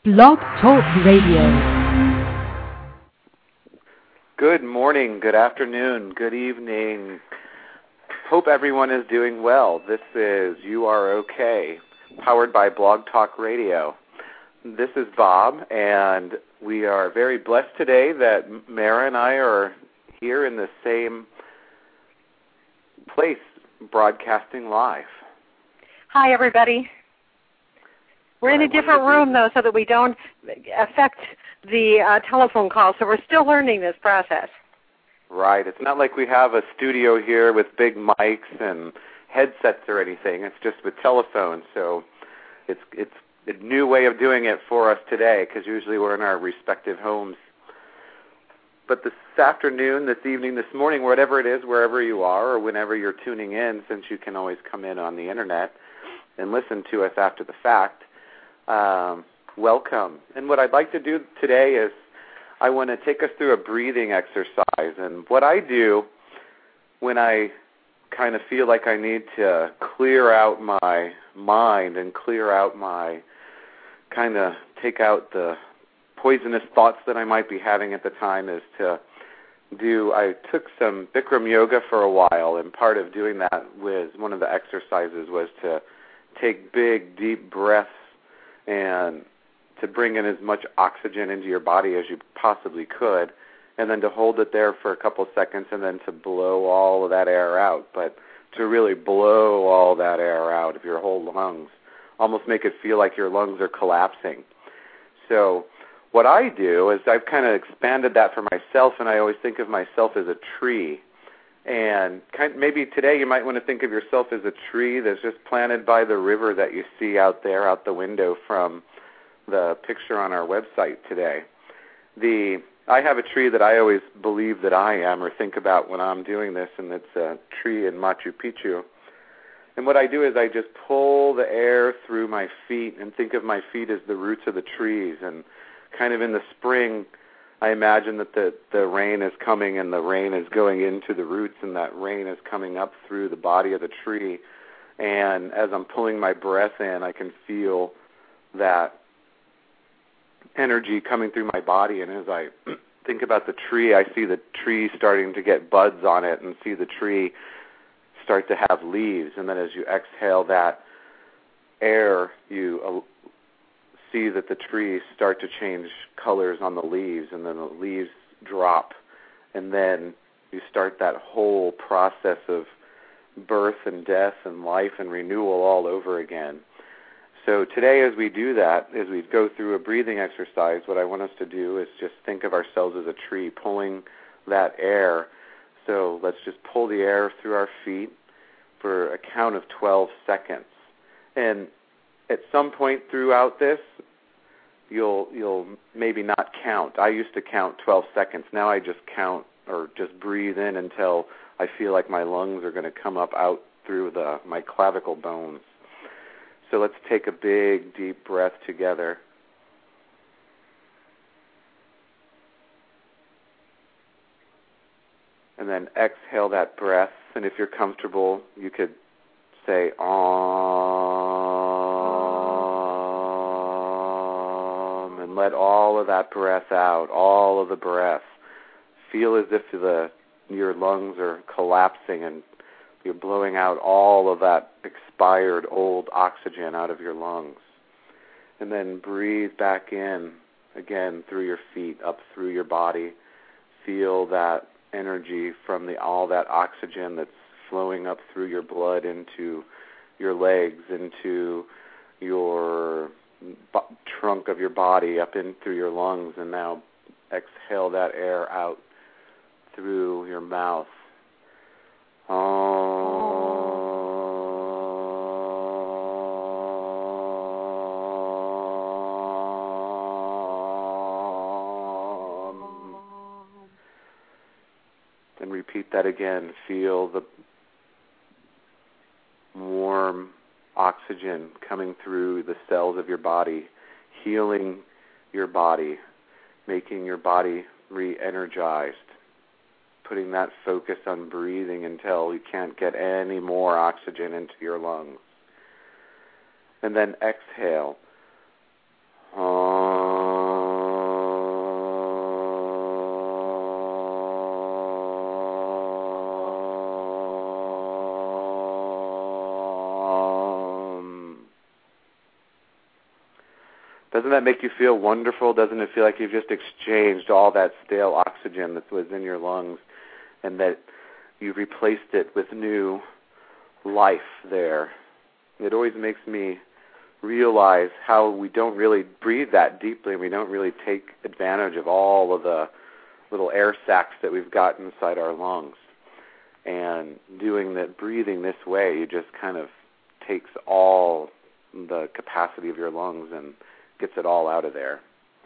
Blog Talk Radio. Good morning, good afternoon, good evening. Hope everyone is doing well. This is You Are Okay, powered by Blog Talk Radio. This is Bob, and we are very blessed today that Mara and I are here in the same place, broadcasting live. Hi, everybody. We're in a different room, though, so that we don't affect the telephone call, so we're still learning this process. Right. It's not like we have a studio here with big mics and headsets or anything. It's just with telephones, so it's a new way of doing it for us today, because usually we're in our respective homes. But this afternoon, this evening, this morning, whatever it is, wherever you are or whenever you're tuning in, since you can always come in on the Internet and listen to us after the fact, welcome. And what I'd like to do today is I want to take us through a breathing exercise. And what I do when I kind of feel like I need to clear out my mind and clear out my kind of take out the poisonous thoughts that I might be having at the time is to I took some Bikram yoga for a while, and part of doing that was one of the exercises was to take big, deep breaths and to bring in as much oxygen into your body as you possibly could, and then to hold it there for a couple seconds and then to blow all of that air out, but to really blow all that air out of your whole lungs, almost make it feel like your lungs are collapsing. So what I do is I've kind of expanded that for myself, and I always think of myself as a tree. And maybe today you might want to think of yourself as a tree that's just planted by the river that you see out there, out the window from the picture on our website today. I have a tree that I always believe that I am or think about when I'm doing this, and it's a tree in Machu Picchu. And what I do is I just pull the air through my feet and think of my feet as the roots of the trees. And kind of in the spring, I imagine that the rain is coming and the rain is going into the roots, and that rain is coming up through the body of the tree. And as I'm pulling my breath in, I can feel that energy coming through my body. And as I think about the tree, I see the tree starting to get buds on it and see the tree start to have leaves. And then as you exhale that air, you see that the trees start to change colors on the leaves, and then the leaves drop, and then you start that whole process of birth and death and life and renewal all over again. So today as we do that, as we go through a breathing exercise, what I want us to do is just think of ourselves as a tree pulling that air. So let's just pull the air through our feet for a count of 12 seconds. And at some point throughout this, you'll my not count. I used to count 12 seconds. Now I just count or just breathe in until I feel like my lungs are going to come up out through my clavicle bones. So let's take a big, deep breath together. And then exhale that breath. And if you're comfortable, you could say, Om, and let all of that breath out, all of the breath. Feel as if your lungs are collapsing and you're blowing out all of that expired old oxygen out of your lungs. And then breathe back in again through your feet, up through your body. Feel that energy from all that oxygen that's flowing up through your blood into your legs, into your trunk of your body, up in through your lungs, and now exhale that air out through your mouth. And repeat that again. Feel the warm oxygen coming through the cells of your body, healing your body, making your body re-energized, putting that focus on breathing until you can't get any more oxygen into your lungs. And then exhale. Om. Doesn't that make you feel wonderful? Doesn't it feel like you've just exchanged all that stale oxygen that was in your lungs and that you replaced it with new life there? It always makes me realize how we don't really breathe that deeply, and we don't really take advantage of all of the little air sacs that we've got inside our lungs. And doing that, breathing this way, it just kind of takes all the capacity of your lungs and gets it all out of there.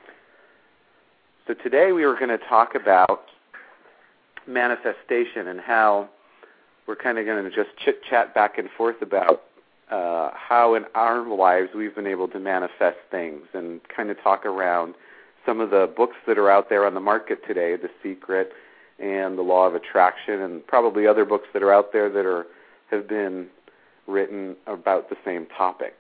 So today we were going to talk about manifestation and how we're kind of going to just chit-chat back and forth about how in our lives we've been able to manifest things, and kind of talk around some of the books that are out there on the market today, The Secret and The Law of Attraction, and probably other books that are out there that have been written about the same topic.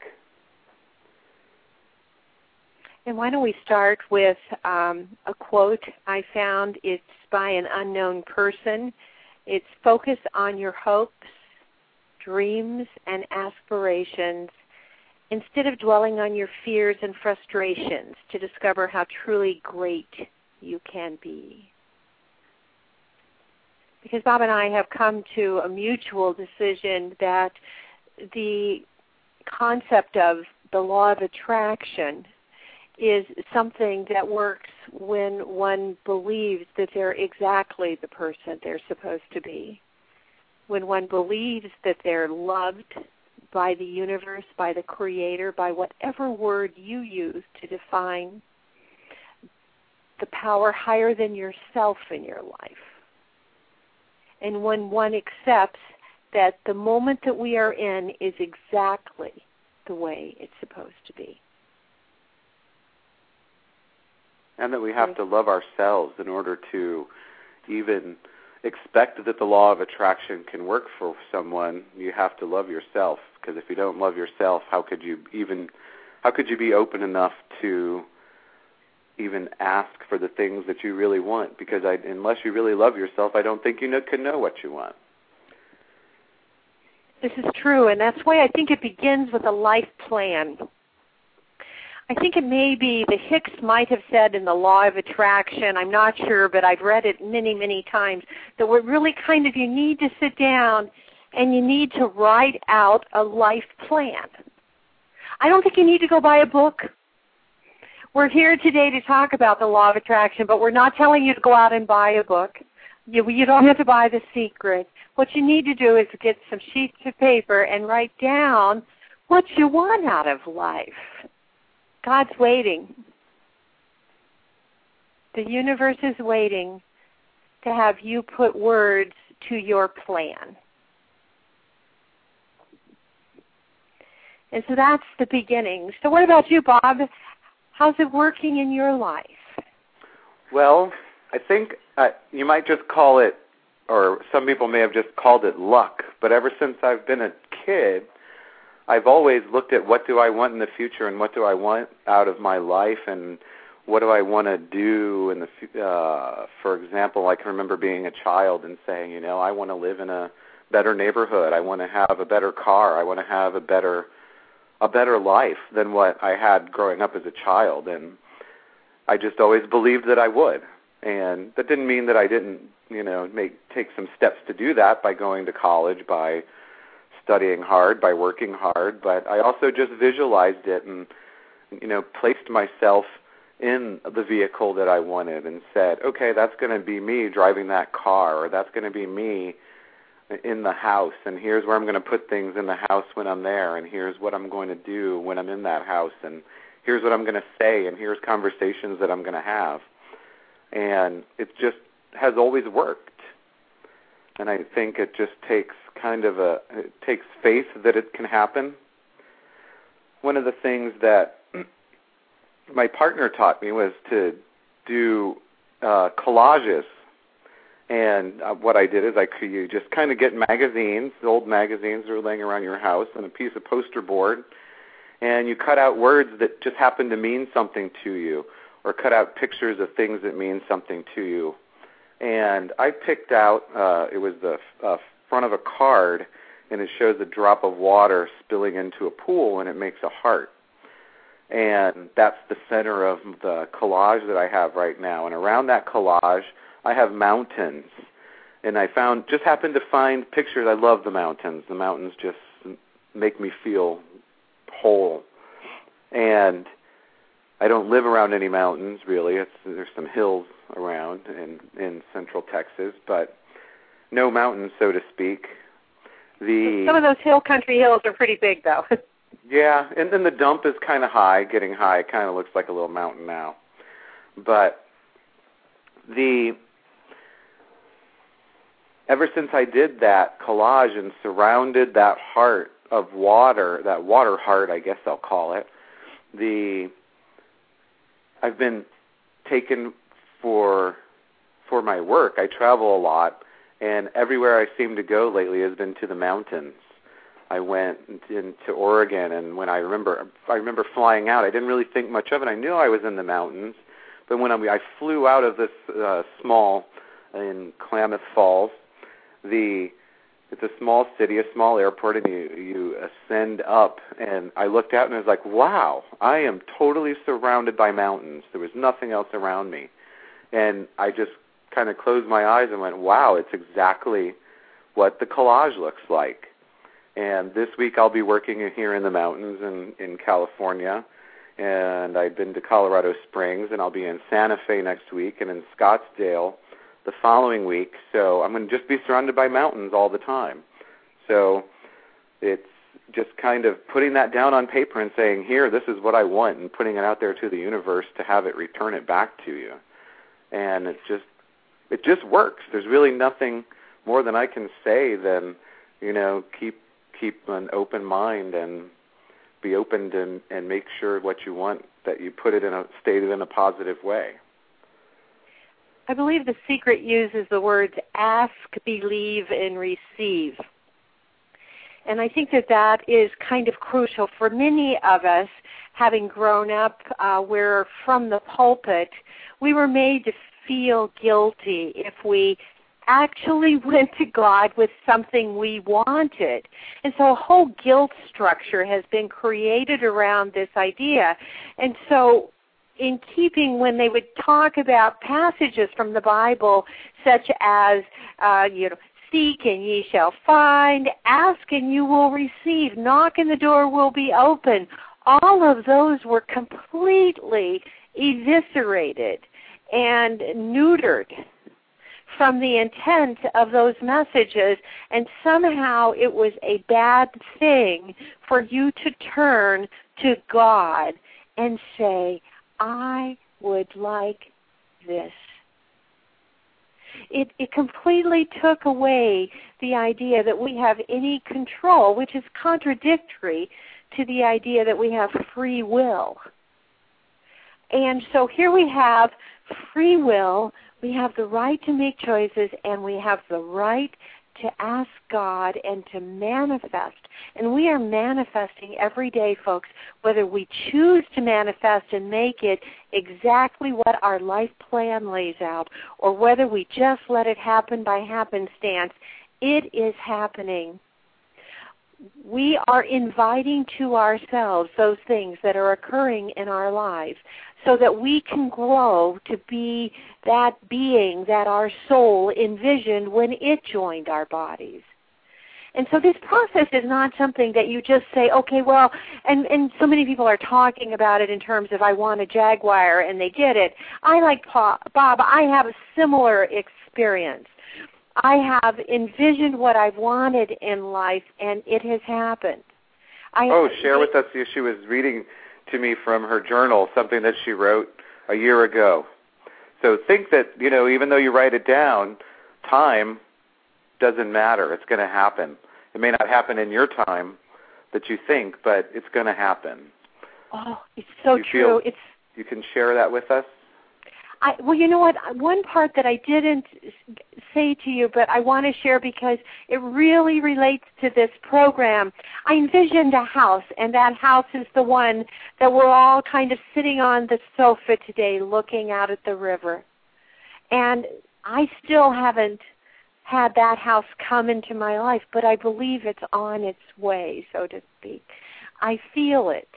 And why don't we start with a quote I found. It's by an unknown person. It's focus on your hopes, dreams, and aspirations instead of dwelling on your fears and frustrations to discover how truly great you can be. Because Bob and I have come to a mutual decision that the concept of the law of attraction is something that works when one believes that they're exactly the person they're supposed to be. When one believes that they're loved by the universe, by the Creator, by whatever word you use to define the power higher than yourself in your life. And when one accepts that the moment that we are in is exactly the way it's supposed to be. And that we have to love ourselves in order to even expect that the law of attraction can work for someone. You have to love yourself, because if you don't love yourself, how could you be open enough to even ask for the things that you really want? Because unless you really love yourself, I don't think you can know what you want. This is true, and that's why I think it begins with a life plan. I think it may be, the Hicks might have said in the Law of Attraction, I'm not sure, but I've read it many, many times, that we're really kind of, you need to sit down and you need to write out a life plan. I don't think you need to go buy a book. We're here today to talk about the Law of Attraction, but we're not telling you to go out and buy a book. You don't have to buy The Secret. What you need to do is get some sheets of paper and write down what you want out of life. God's waiting. The universe is waiting to have you put words to your plan. And so that's the beginning. So what about you, Bob? How's it working in your life? Well, I think you might just call it, or some people may have just called it luck, but ever since I've been a kid, I've always looked at what do I want in the future and what do I want out of my life and what do I want to do in the for example, I can remember being a child and saying, I want to live in a better neighborhood. I want to have a better car. I want to have a better life than what I had growing up as a child, and I just always believed that I would. And that didn't mean that I didn't, take some steps to do that by going to college, by studying hard, by working hard, but I also just visualized it and, placed myself in the vehicle that I wanted and said, okay, that's going to be me driving that car, or that's going to be me in the house, and here's where I'm going to put things in the house when I'm there, and here's what I'm going to do when I'm in that house, and here's what I'm going to say, and here's conversations that I'm going to have. And it just has always worked. And I think it just takes it takes faith that it can happen. One of the things that my partner taught me was to do collages. And what I did is you just kind of get magazines, old magazines that are laying around your house, and a piece of poster board, and you cut out words that just happen to mean something to you, or cut out pictures of things that mean something to you. And I picked out, it was the front of a card, and it shows a drop of water spilling into a pool, and it makes a heart. And that's the center of the collage that I have right now. And around that collage, I have mountains. And I happened to find pictures. I love the mountains. The mountains just make me feel whole. And I don't live around any mountains, really. There's some hills around in central Texas, but no mountains, so to speak. Some of those hill country hills are pretty big, though. Yeah, and then the dump is kind of high, getting high. It kind of looks like a little mountain now. But ever since I did that collage and surrounded that heart of water, that water heart, I guess I'll call it, I've been taken for my work. I travel a lot, and everywhere I seem to go lately has been to the mountains. I went into Oregon, and when I remember flying out, I didn't really think much of it. I knew I was in the mountains, but when I flew out of this in Klamath Falls, it's a small city, a small airport, and you ascend up, and I looked out and I was like, wow, I am totally surrounded by mountains. There was nothing else around me. And I just kind of closed my eyes and went, wow, it's exactly what the collage looks like. And this week I'll be working here in the mountains in California, and I've been to Colorado Springs, and I'll be in Santa Fe next week and in Scottsdale the following week. So I'm going to just be surrounded by mountains all the time. So it's just kind of putting that down on paper and saying, here, this is what I want, and putting it out there to the universe to have it return it back to you. And it just works. There's really nothing more than I can say than, keep an open mind and be open and make sure what you want, that you put it stated in a positive way. I believe the secret uses the words ask, believe, and receive. And I think that is kind of crucial for many of us, having grown up where from the pulpit, we were made to feel guilty if we actually went to God with something we wanted. And so a whole guilt structure has been created around this idea. And so in keeping, when they would talk about passages from the Bible, such as, seek and ye shall find, ask and you will receive, knock and the door will be open, all of those were completely eviscerated and neutered from the intent of those messages, and somehow it was a bad thing for you to turn to God and say, I would like this. It completely took away the idea that we have any control, which is contradictory to the idea that we have free will. And so here we have free will, we have the right to make choices, and we have the right to ask God and to manifest. And we are manifesting every day, folks, whether we choose to manifest and make it exactly what our life plan lays out, or whether we just let it happen by happenstance. It is happening. We are inviting to ourselves those things that are occurring in our lives so that we can grow to be that being that our soul envisioned when it joined our bodies. And so this process is not something that you just say, okay, well, and so many people are talking about it in terms of I want a Jaguar and they get it. I like Bob, I have a similar experience. I have envisioned what I've wanted in life, and it has happened. Share with us. She was reading to me from her journal something that she wrote a year ago. So think that, even though you write it down, time doesn't matter. It's going to happen. It may not happen in your time that you think, but it's going to happen. Oh, it's so true. You can share that with us? Well, you know what? One part that I didn't say to you, but I want to share because it really relates to this program. I envisioned a house, and that house is the one that we're all kind of sitting on the sofa today looking out at the river. And I still haven't had that house come into my life, but I believe it's on its way, so to speak. I feel it.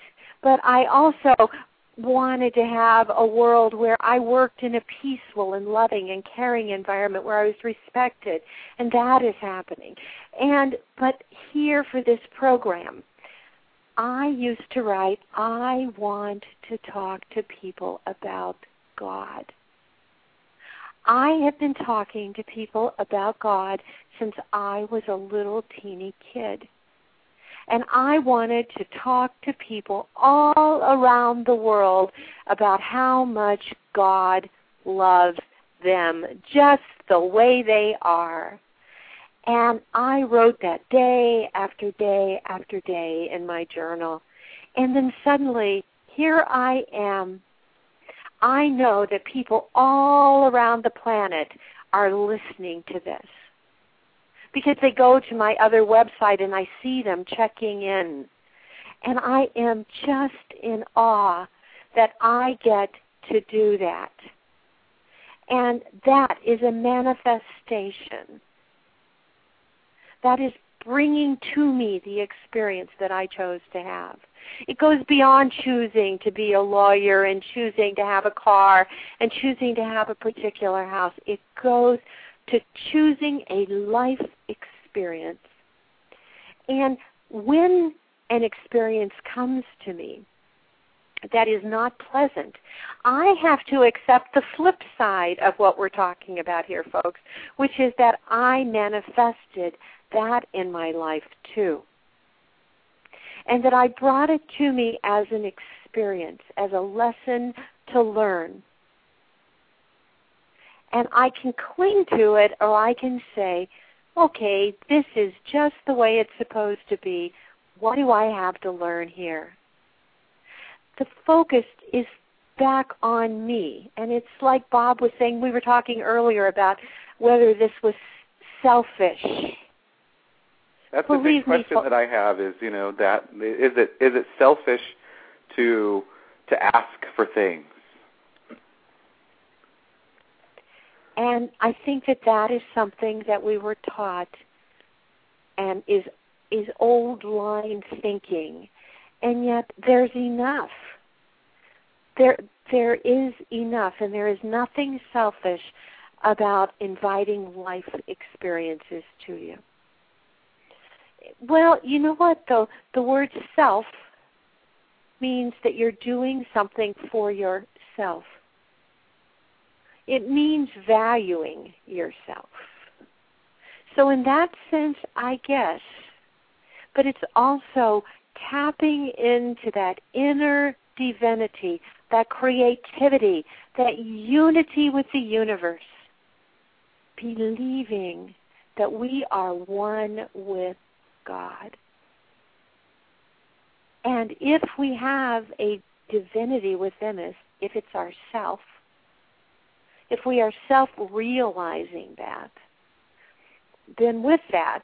but I also wanted to have a world where I worked in a peaceful and loving and caring environment where I was respected, and that is happening. But here for this program, I used to write, I want to talk to people about God. I have been talking to people about God since I was a little teeny kid. And I wanted to talk to people all around the world about how much God loves them just the way they are. And I wrote that day after day after day in my journal. And then suddenly, here I am. I know that people all around the planet are listening to this, because they go to my other website and I see them checking in. And I am just in awe that I get to do that. And that is a manifestation. That is bringing to me the experience that I chose to have. It goes beyond choosing to be a lawyer and choosing to have a car and choosing to have a particular house. It goes to choosing a life experience. And when an experience comes to me that is not pleasant, I have to accept the flip side of what we're talking about here, folks, which is that I manifested that in my life too. And that I brought it to me as an experience, as a lesson to learn. And I can cling to it, or I can say, okay, this is just the way it's supposed to be. What do I have to learn here? The focus is back on me. And it's like Bob was saying, we were talking earlier about whether this was selfish. That's the big question that I have is, that is it selfish to ask for things? And I think that is something that we were taught and is old line thinking. And yet there's enough. There is enough, and there is nothing selfish about inviting life experiences to you. Well, you know what, though? The word self means that you're doing something for yourself. It means valuing yourself. So in that sense, I guess, but it's also tapping into that inner divinity, that creativity, that unity with the universe, believing that we are one with God. And if we have a divinity within us, if it's ourself, if we are self-realizing that, then with that,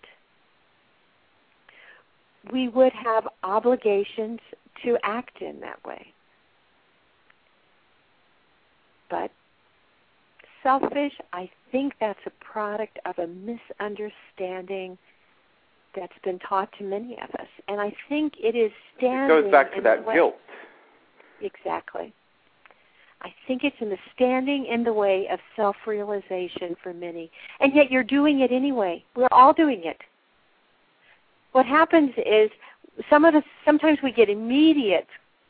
we would have obligations to act in that way. But selfish, I think that's a product of a misunderstanding that's been taught to many of us. And I think it is standing... It goes back to that guilt. Exactly. I think it's in the standing in the way of self-realization for many. And yet you're doing it anyway. We're all doing it. What happens is sometimes we get immediate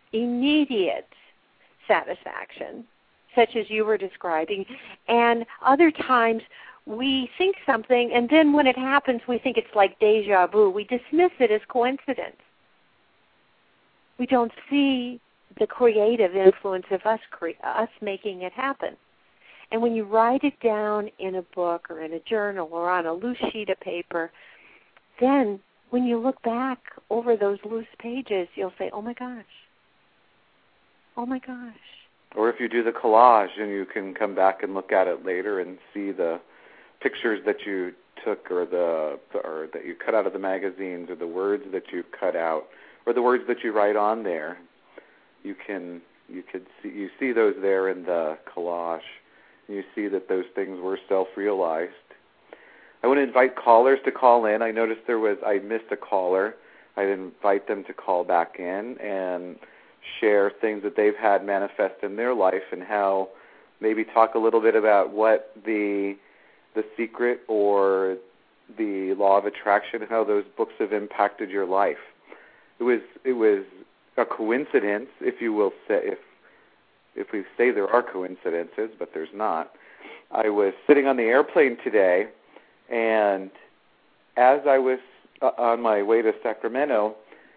satisfaction, such as you were describing, and other times we think something, and then when it happens, we think it's like deja vu. We dismiss it as coincidence. We don't see the creative influence of us making it happen. And when you write it down in a book or in a journal or on a loose sheet of paper, then when you look back over those loose pages, you'll say, oh my gosh. Oh my gosh. Or if you do the collage and you can come back and look at it later and see the pictures that you took or that you cut out of the magazines or the words that you cut out or the words that you write on there, you see those there in the collage. You see that those things were self-realized. I want to invite callers to call in. I noticed I missed a caller. I'd invite them to call back in and share things that they've had manifest in their life, and how maybe talk a little bit about what the Secret or the Law of Attraction, how those books have impacted your life. It was a coincidence, if you will say, if we say there are coincidences, but there's not. I was sitting on the airplane today, and as I was on my way to Sacramento,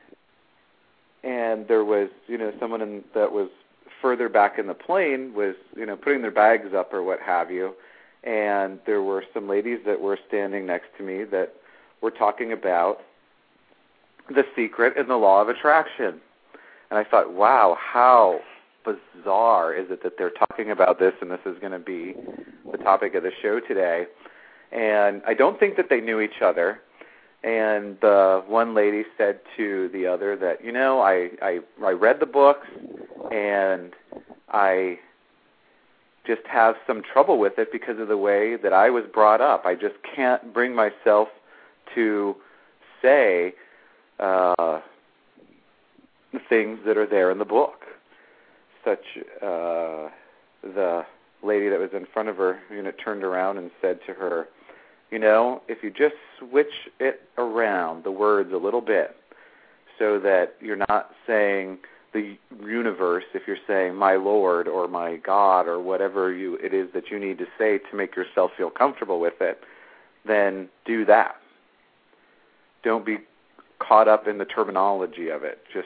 and there was, someone that was further back in the plane was, putting their bags up or what have you, and there were some ladies that were standing next to me that were talking about The Secret and the Law of Attraction. And I thought, wow, how bizarre is it that they're talking about this, and this is going to be the topic of the show today. And I don't think that they knew each other. And one lady said to the other that, I read the books, and I just have some trouble with it because of the way that I was brought up. I just can't bring myself to say the things that are there in the book. Such the lady that was in front of her, turned around and said to her, if you just switch it around, the words a little bit, so that you're not saying the universe, if you're saying my Lord or my God or whatever it is that you need to say to make yourself feel comfortable with it, then do that. Don't be caught up in the terminology of it. Just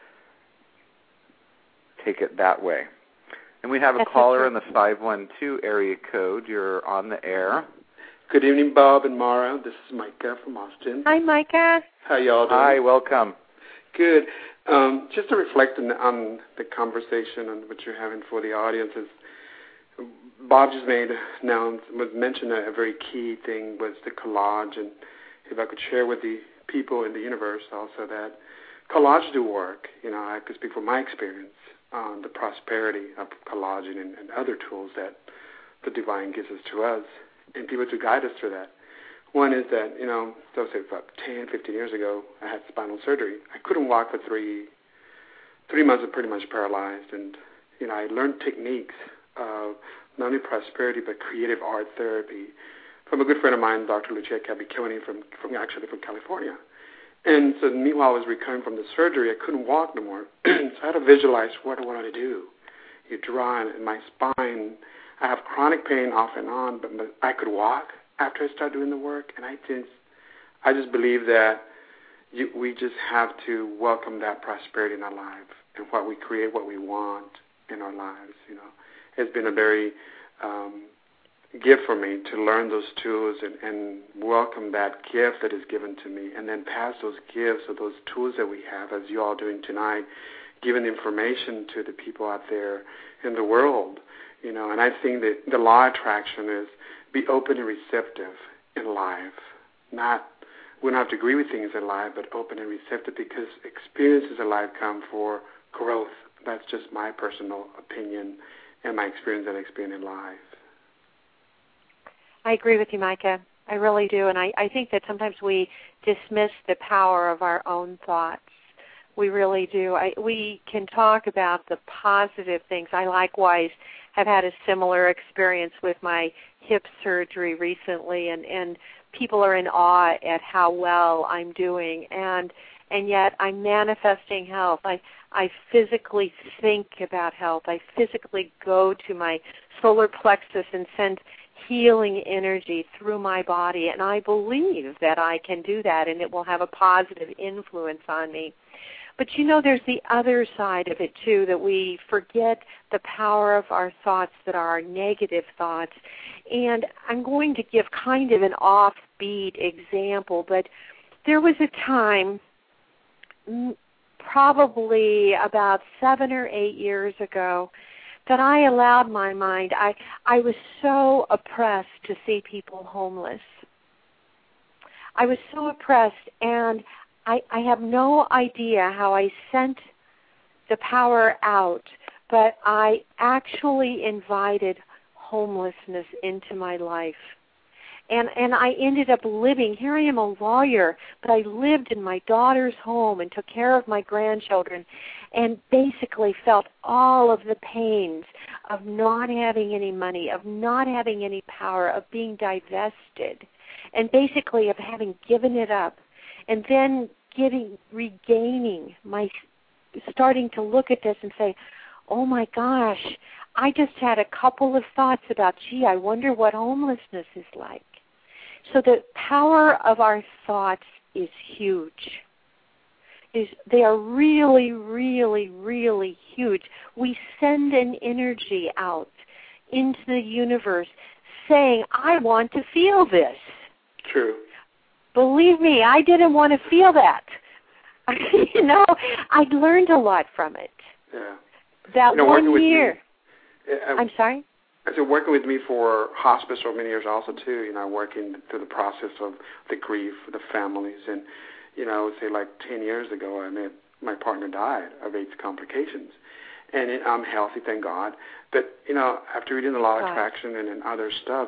take it that way. And we have a caller in the 512 area code. You're on the air. Good evening, Bob and Mara. This is Micah from Austin. Hi, Micah. How y'all doing? Hi, welcome. Good. Just to reflect on the conversation and what you're having for the audiences, Bob just mentioned a very key thing was the collage, and if I could share with the people in the universe also that collage do work. I could speak from my experience on the prosperity of collaging and other tools that the divine gives us to us, and people to guide us through that. One is that, so say about 10, 15 years ago, I had spinal surgery. I couldn't walk for 3 months. I'm pretty much paralyzed, and I learned techniques of not only prosperity but creative art therapy from a good friend of mine, Dr. Lucia Cabiconi from California. And so meanwhile, I was recovering from the surgery. I couldn't walk no more, so I had to visualize what I wanted to do. You draw in my spine. I have chronic pain off and on, but I could walk after I started doing the work, and I just believe that we just have to welcome that prosperity in our life, and what we create, what we want in our lives. It's been a very gift for me to learn those tools and welcome that gift that is given to me, and then pass those gifts or those tools that we have, as you all doing tonight, giving information to the people out there in the world. And I think that the law of attraction is be open and receptive in life. We don't have to agree with things in life, but open and receptive, because experiences in life come for growth. That's just my personal opinion and my experience that I experience in life. I agree with you, Micah. I really do. And I think that sometimes we dismiss the power of our own thoughts. We really do. We can talk about the positive things. I likewise have had a similar experience with my hip surgery recently, and people are in awe at how well I'm doing, and yet I'm manifesting health. I physically think about health. I physically go to my solar plexus and send healing energy through my body, and I believe that I can do that, and it will have a positive influence on me. But there's the other side of it too, that we forget the power of our thoughts that are our negative thoughts. And I'm going to give kind of an offbeat example, but there was a time, probably about 7 or 8 years ago, that I allowed my mind, I was so oppressed to see people homeless. I was so oppressed, and I have no idea how I sent the power out, but I actually invited homelessness into my life. And I ended up living, here I am a lawyer, but I lived in my daughter's home and took care of my grandchildren and basically felt all of the pains of not having any money, of not having any power, of being divested, and basically of having given it up. And then regaining starting to look at this and say, oh my gosh, I just had a couple of thoughts about, I wonder what homelessness is like. So the power of our thoughts is huge. They are really, really, really huge. We send an energy out into the universe saying, I want to feel this. True. Believe me, I didn't want to feel that. I learned a lot from it. Yeah. That 1 year. I'm sorry? I said working with me for hospice for many years also too, working through the process of the grief, the families. And, I would say like 10 years ago, my partner died of AIDS complications. And I'm healthy, thank God. But, after reading the Law of Attraction and other stuff,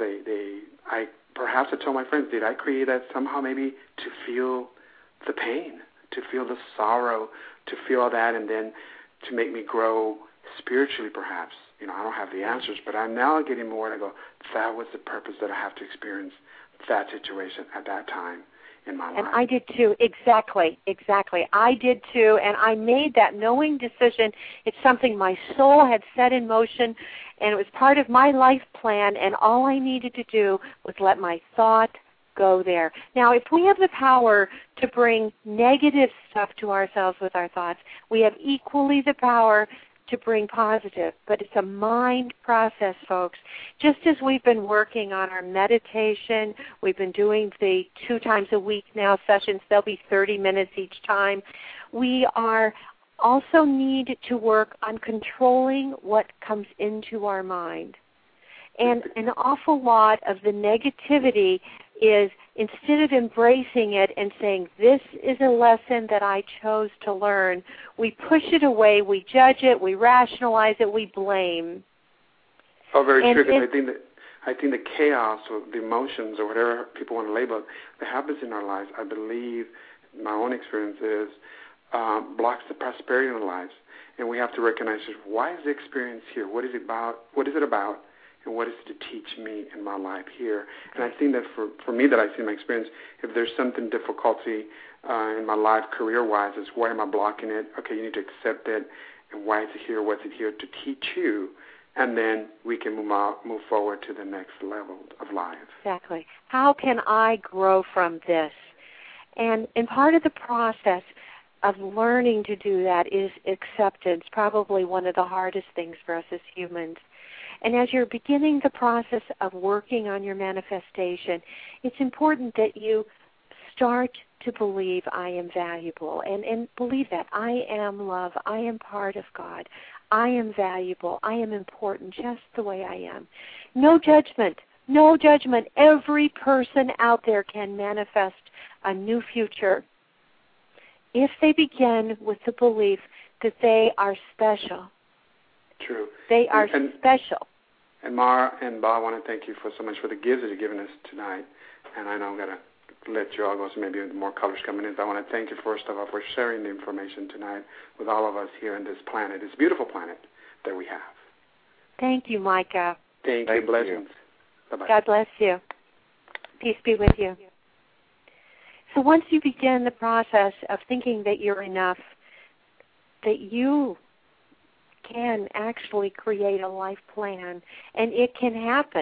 I told my friends, did I create that somehow maybe to feel the pain, to feel the sorrow, to feel that, and then to make me grow spiritually perhaps. I don't have the answers, but I'm now getting more and I go, that was the purpose that I have to experience that situation at that time in my life. And I did too, exactly. I did too, and I made that knowing decision. It's something my soul had set in motion, and it was part of my life plan, and all I needed to do was let my thought go there. Now, if we have the power to bring negative stuff to ourselves with our thoughts, we have equally the power to bring positive, but it's a mind process, folks. Just as we've been working on our meditation, we've been doing the 2 times a week now sessions, they'll be 30 minutes each time. We are also need to work on controlling what comes into our mind. And an awful lot of the negativity is, instead of embracing it and saying, this is a lesson that I chose to learn, we push it away, we judge it, we rationalize it, we blame. Oh, very true, because I think the chaos or the emotions or whatever people want to label it that happens in our lives, I believe, my own experience is, blocks the prosperity in our lives. And we have to recognize, why is the experience here? What is it about? And what is it to teach me in my life here? And I think that for me, that I see in my experience, if there's something difficulty in my life career-wise, is why am I blocking it? Okay, you need to accept it. And why is it here? What's it here to teach you? And then we can move forward to the next level of life. Exactly. How can I grow from this? And part of the process of learning to do that is acceptance, probably one of the hardest things for us as humans. And as you're beginning the process of working on your manifestation, it's important that you start to believe I am valuable and believe that I am love, I am part of God, I am valuable, I am important just the way I am. No judgment, no judgment. Every person out there can manifest a new future if they begin with the belief that they are special. True. They are special. And Mara and Bob, I want to thank you so much for the gifts that you've given us tonight. And I know I'm going to let you all go, so maybe more colors coming in. So I want to thank you, first of all, for sharing the information tonight with all of us here on this planet, this beautiful planet that we have. Thank you, Micah. Thank you. Blessings. Bye-bye. God bless you. Peace be with you. So once you begin the process of thinking that you're enough, that you can actually create a life plan, and it can happen.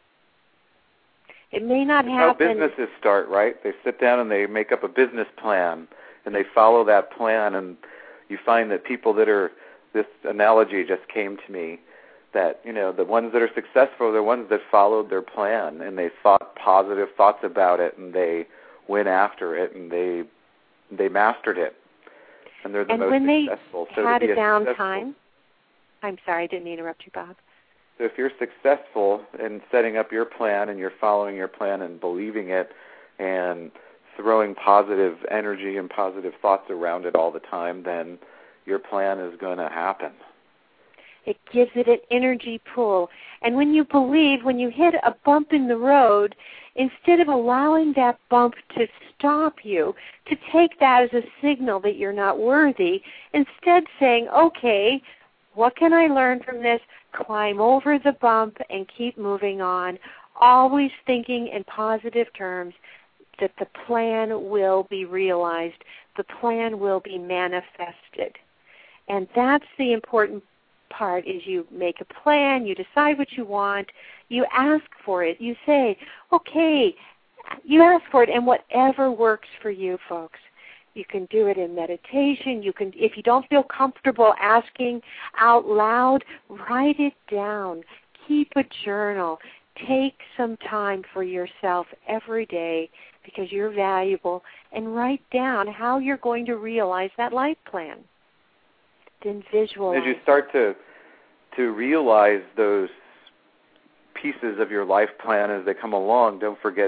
It may not happen. How businesses start, right? They sit down and they make up a business plan, and they follow that plan, and you find that people that are, this analogy just came to me, that, the ones that are successful are the ones that followed their plan, and they thought positive thoughts about it, and they went after it, and they mastered it. And they're the most successful. And when they had a downtime, I'm sorry, I didn't interrupt you, Bob. So if you're successful in setting up your plan and you're following your plan and believing it and throwing positive energy and positive thoughts around it all the time, then your plan is going to happen. It gives it an energy pull. And when you believe, when you hit a bump in the road, instead of allowing that bump to stop you, to take that as a signal that you're not worthy, instead saying, okay, what can I learn from this? Climb over the bump and keep moving on, always thinking in positive terms that the plan will be realized, the plan will be manifested. And that's the important part, is you make a plan, you decide what you want, you ask for it, you say, okay, you ask for it, and whatever works for you, folks. You can do it in meditation. You can, if you don't feel comfortable asking out loud, write it down. Keep a journal. Take some time for yourself every day because you're valuable, and write down how you're going to realize that life plan. Then visualize. As you start to realize those pieces of your life plan as they come along, don't forget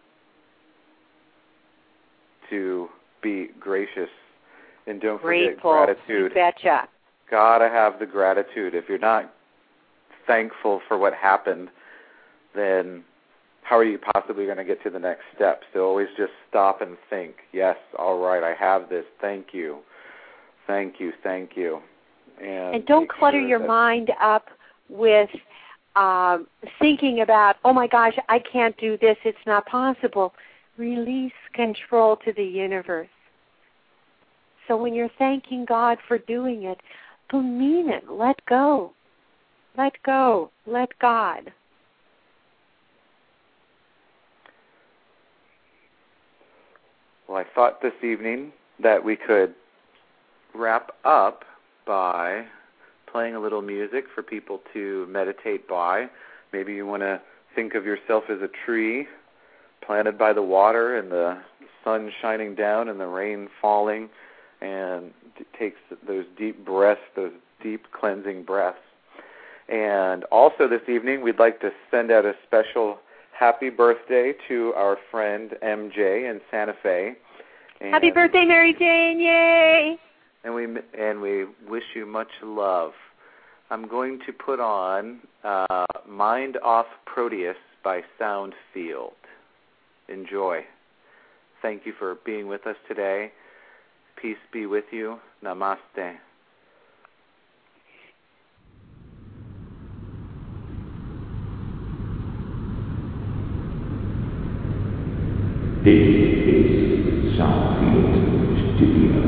to be gracious, and don't forget gratitude. You betcha. Gotta have the gratitude. If you're not thankful for what happened, then how are you possibly going to get to the next step? So always just stop and think, yes, all right, I have this. Thank you. Thank you. Thank you. And don't clutter your mind up with thinking about, oh my gosh, I can't do this, it's not possible. Release control to the universe. So when you're thanking God for doing it, mean it. Let go. Let go. Let God. Well, I thought this evening that we could wrap up by playing a little music for people to meditate by. Maybe you want to think of yourself as a tree planted by the water and the sun shining down and the rain falling, and it takes those deep breaths, those deep cleansing breaths. And also this evening we'd like to send out a special happy birthday to our friend MJ in Santa Fe. And happy birthday, Mary Jane! Yay! And we wish you much love. I'm going to put on Mind Off Proteus by Soundfield. Enjoy. Thank you for being with us today. Peace be with you. Namaste. This is Soundfield Studio.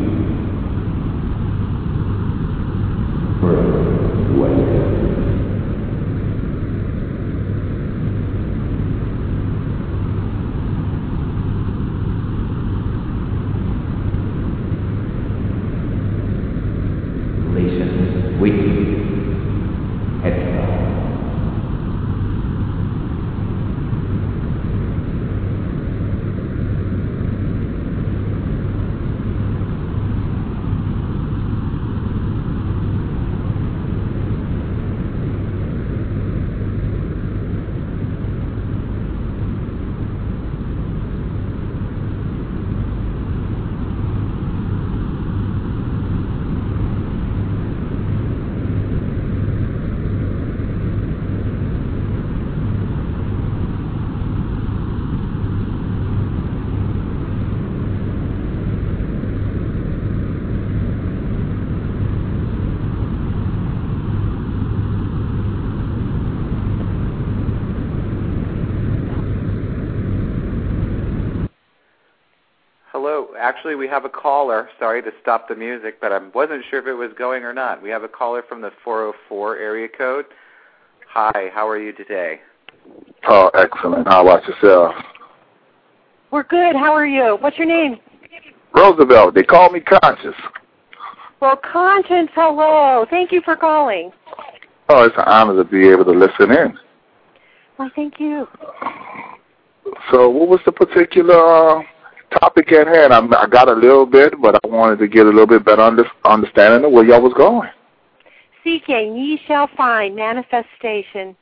Actually, we have a caller. Sorry to stop the music, but I wasn't sure if it was going or not. We have a caller from the 404 area code. Hi, how are you today? Oh, excellent. How about yourself? We're good. How are you? What's your name? Roosevelt. They call me Conscious. Well, Conscience, hello. Thank you for calling. Oh, it's an honor to be able to listen in. Well, thank you. So what was the particular topic at hand? I got a little bit, but I wanted to get a little bit better understanding of where y'all was going. Seeking, ye shall find, manifestation.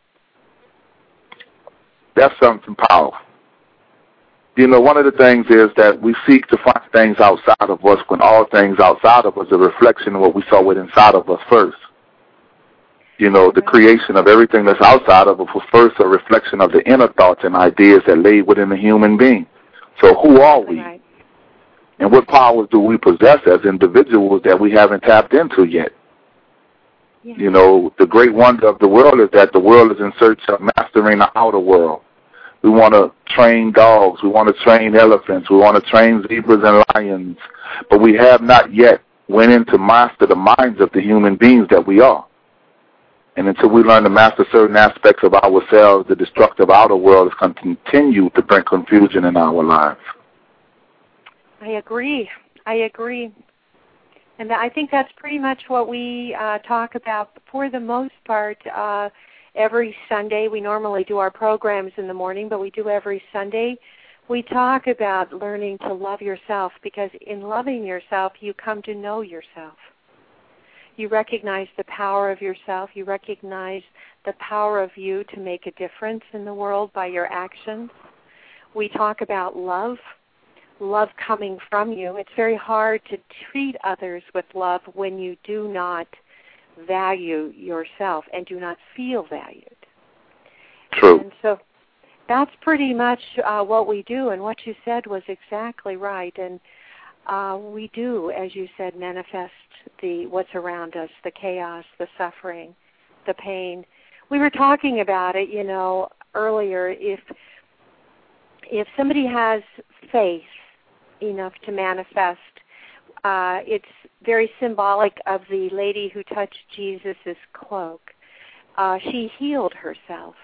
That's something powerful. You know, one of the things is that we seek to find things outside of us when all things outside of us are a reflection of what we saw with inside of us first. You know, the creation of everything that's outside of it was first a reflection of the inner thoughts and ideas that lay within the human being. So who are we? Right. And what powers do we possess as individuals that we haven't tapped into yet? Yeah. You know, the great wonder of the world is that the world is in search of mastering the outer world. We want to train dogs. We want to train elephants. We want to train zebras and lions. But we have not yet went in to master the minds of the human beings that we are. And until we learn to master certain aspects of ourselves, the destructive outer world is going to continue to bring confusion in our lives. I agree. And I think that's pretty much what we talk about for the most part every Sunday. We normally do our programs in the morning, but we do every Sunday. We talk about learning to love yourself, because in loving yourself, you come to know yourself. You recognize the power of yourself. You recognize the power of you to make a difference in the world by your actions. We talk about love coming from you. It's very hard to treat others with love when you do not value yourself and do not feel valued. True. And so that's pretty much what we do, and what you said was exactly right. And we do, as you said, manifest what's around us, the chaos, the suffering, the pain. We were talking about it, earlier. If somebody has faith enough to manifest, it's very symbolic of the lady who touched Jesus' cloak. She healed herself.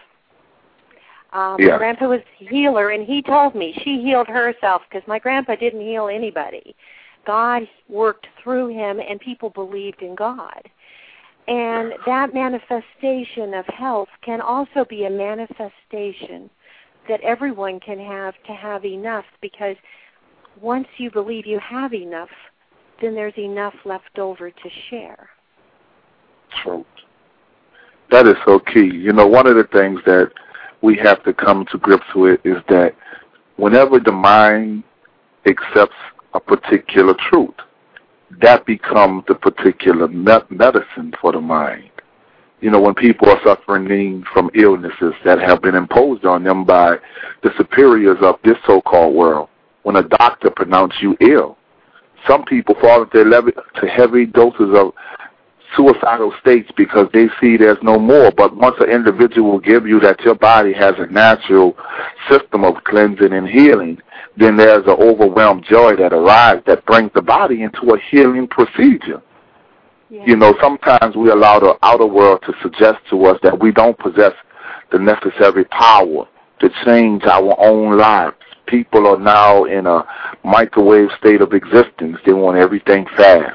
My grandpa was a healer, and he told me she healed herself because my grandpa didn't heal anybody. God worked through him, and people believed in God. And that manifestation of health can also be a manifestation that everyone can have to have enough, because once you believe you have enough, then there's enough left over to share. True. That is so key. One of the things that we have to come to grips with is that whenever the mind accepts a particular truth, that becomes the particular medicine for the mind. When people are suffering from illnesses that have been imposed on them by the superiors of this so-called world, when a doctor pronounces you ill, some people fall into heavy doses of suicidal states because they see there's no more. But once an individual gives you that your body has a natural system of cleansing and healing, then there's an overwhelmed joy that arrives that brings the body into a healing procedure. Yeah. Sometimes we allow the outer world to suggest to us that we don't possess the necessary power to change our own lives. People are now in a microwave state of existence. They want everything fast.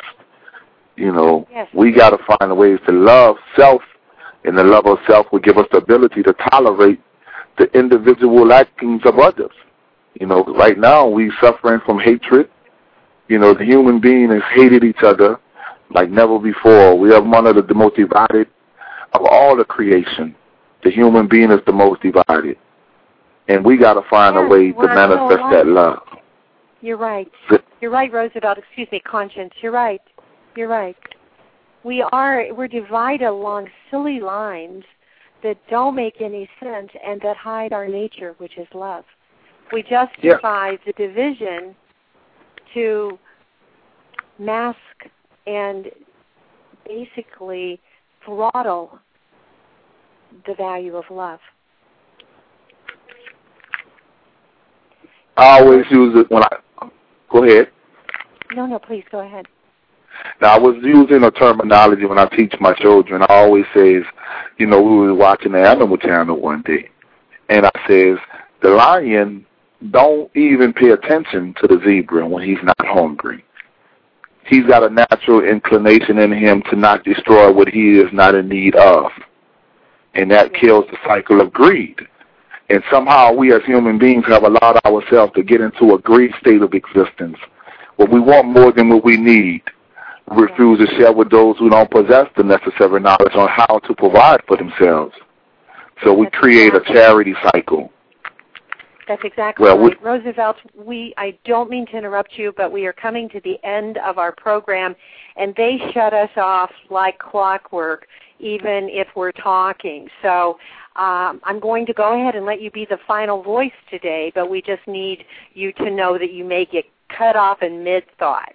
Yes. We got to find ways to love self, and the love of self will give us the ability to tolerate the individual actions of others. Right now we suffering from hatred. The human being has hated each other like never before. We are one of the most divided of all the creation. The human being is the most divided. And we got to find a way to manifest that love. You're right. You're right, Roosevelt. Excuse me, Conscience. You're right. We're divided along silly lines that don't make any sense and that hide our nature, which is love. We justify the division to mask and basically throttle the value of love. I always use it when go ahead. No, please go ahead. Now, I was using a terminology when I teach my children. I always says, we were watching the Animal Channel one day, and I says, the lion don't even pay attention to the zebra when he's not hungry. He's got a natural inclination in him to not destroy what he is not in need of, and that kills the cycle of greed. And somehow we as human beings have allowed ourselves to get into a greed state of existence where we want more than what we need. We refuse to share with those who don't possess the necessary knowledge on how to provide for themselves. So we create a charity cycle. That's exactly right. Roosevelt, I don't mean to interrupt you, but we are coming to the end of our program, and they shut us off like clockwork. even if we're talking. So I'm going to go ahead and let you be the final voice today, but we just need you to know that you may get cut off in mid-thought.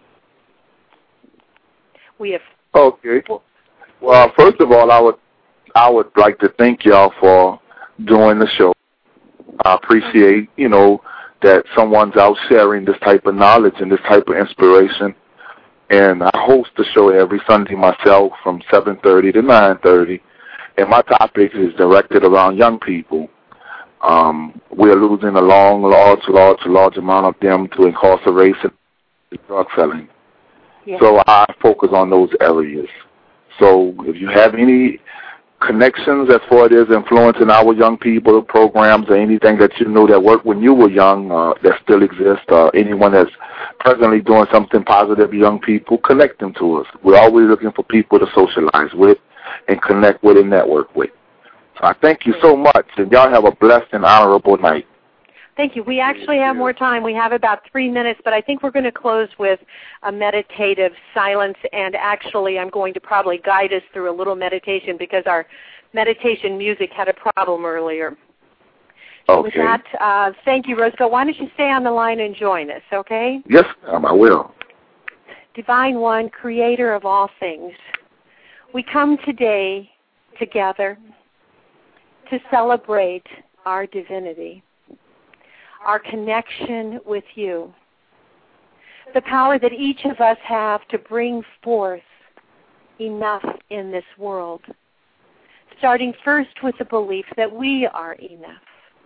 We have... Okay. Well, first of all, I would like to thank y'all for doing the show. I appreciate, that someone's out sharing this type of knowledge and this type of inspiration. And I host the show every Sunday myself from 7:30 to 9:30. And my topic is directed around young people. We're losing a large amount of them to incarceration and drug selling. Yeah. So I focus on those areas. So if you have any connections as far as influencing our young people, programs, or anything that you know that worked when you were young that still exists, anyone that's presently doing something positive for young people, connect them to us. We're always looking for people to socialize with and connect with and network with. So I thank you so much, and y'all have a blessed and honorable night. Thank you. We actually have more time. We have about 3 minutes, but I think we're going to close with a meditative silence, and actually I'm going to probably guide us through a little meditation because our meditation music had a problem earlier. Okay. With that, thank you, Roosevelt. Why don't you stay on the line and join us, okay? Yes, I will. Divine One, Creator of all things, we come today together to celebrate our divinity, our connection with you, the power that each of us have to bring forth enough in this world, starting first with the belief that we are enough,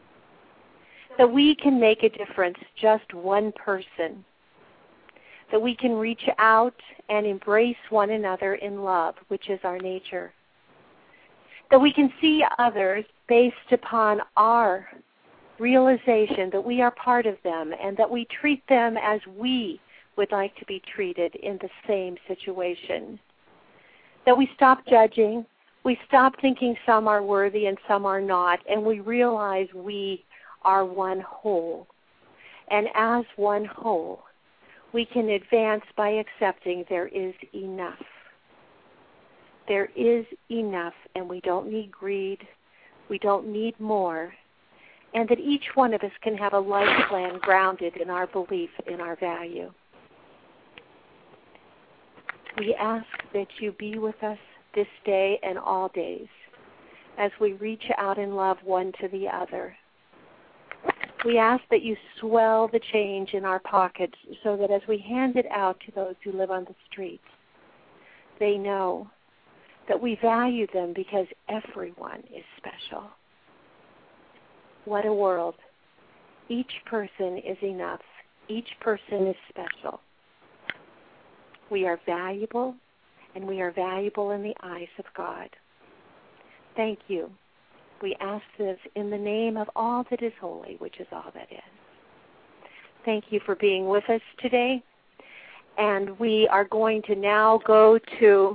that we can make a difference, just one person, that we can reach out and embrace one another in love, which is our nature, that we can see others based upon our realization that we are part of them and that we treat them as we would like to be treated in the same situation. That we stop judging, we stop thinking some are worthy and some are not, and we realize we are one whole. And as one whole, we can advance by accepting there is enough. There is enough, and we don't need greed, we don't need more, and that each one of us can have a life plan grounded in our belief in our value. We ask that you be with us this day and all days as we reach out in love one to the other. We ask that you swell the change in our pockets so that as we hand it out to those who live on the streets, they know that we value them because everyone is special. What a world. Each person is enough. Each person is special. We are valuable, and we are valuable in the eyes of God. Thank you. We ask this in the name of all that is holy, which is all that is. Thank you for being with us today. And we are going to now go to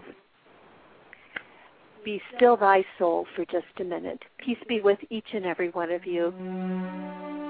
Be Still Thy Soul for just a minute. Peace be with each and every one of you.